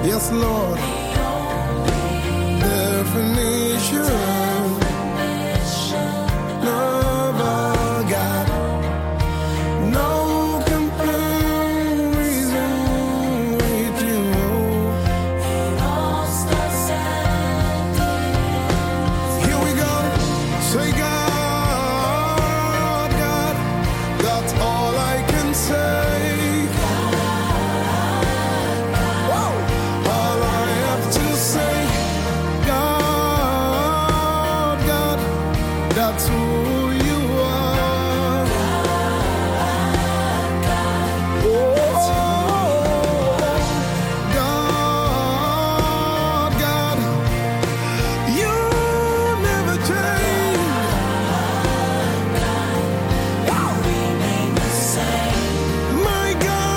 Yes, Lord. Definition of our God. No comparison with you. Here we go. Say God, God. That's all I can say. That's who you are. Oh, God, God, you never change. Remain the same. My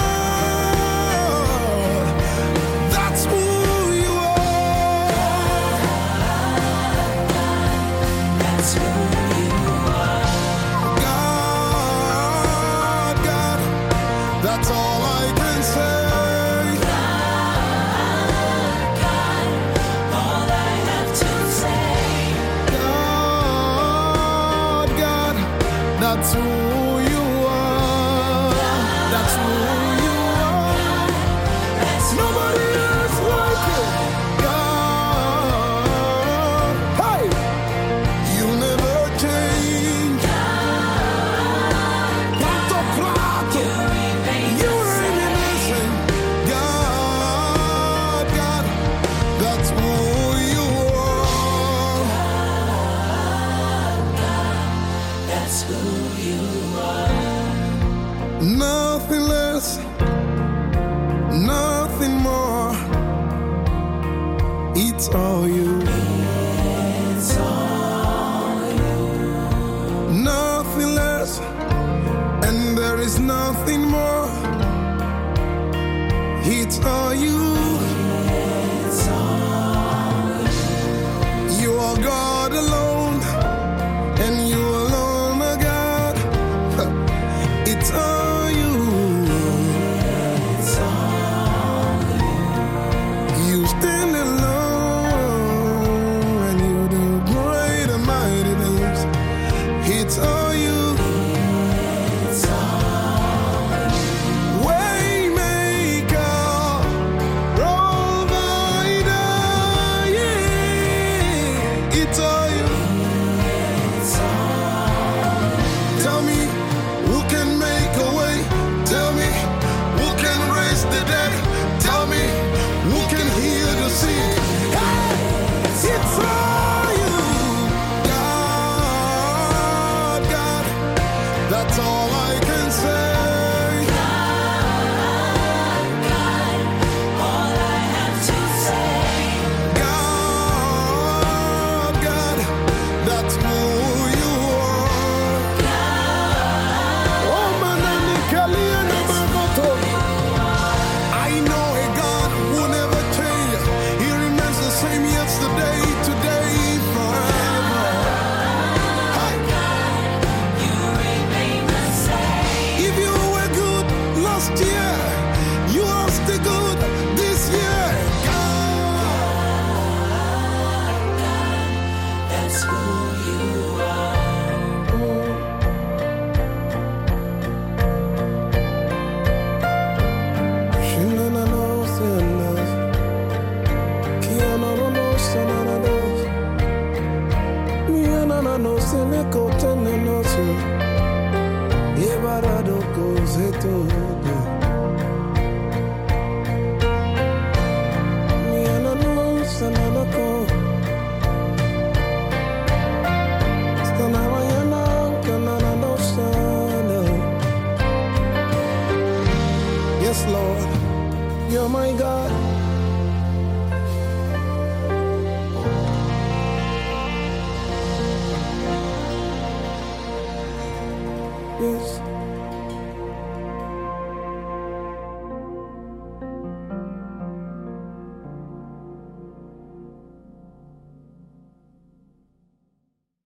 God, that's who you are. That's who. That's all I can say. God, God, all I have to say. God, God, that's who you are. That's who you are. Nobody else like you. God, hey, you never change. Prato, prato. That's who you are. That's who you are. Nothing less, nothing more. It's all you. It's all you. Nothing less, and there is nothing more. It's all you. You are God alone, and you alone are God. It's all you. It's all you. You stand alone, and you do great and mighty things. It's all you. It's all you. Waymaker, provider, yeah. It's all you. Tell me who can make a way. Tell me who can raise the dead. Tell me who can heal the sick. Hey, it's all you. God, God, that's all I can say. God, all I have to say. God, God, that's who you are. Oh, Manani Kaliana Magoto. I know a God who never changes. He remains the same yesterday, today, forever. Hey. You remain the same. If you were good last year, you are still good this year. God, that's who you are. Shinana no sinners, Kiana no sinners, Miana no sinneko tenenosu, Yebarado gozeto. Miana no sinneko, Stanamayana, Kanana no sana. Yes, Lord, you're my God.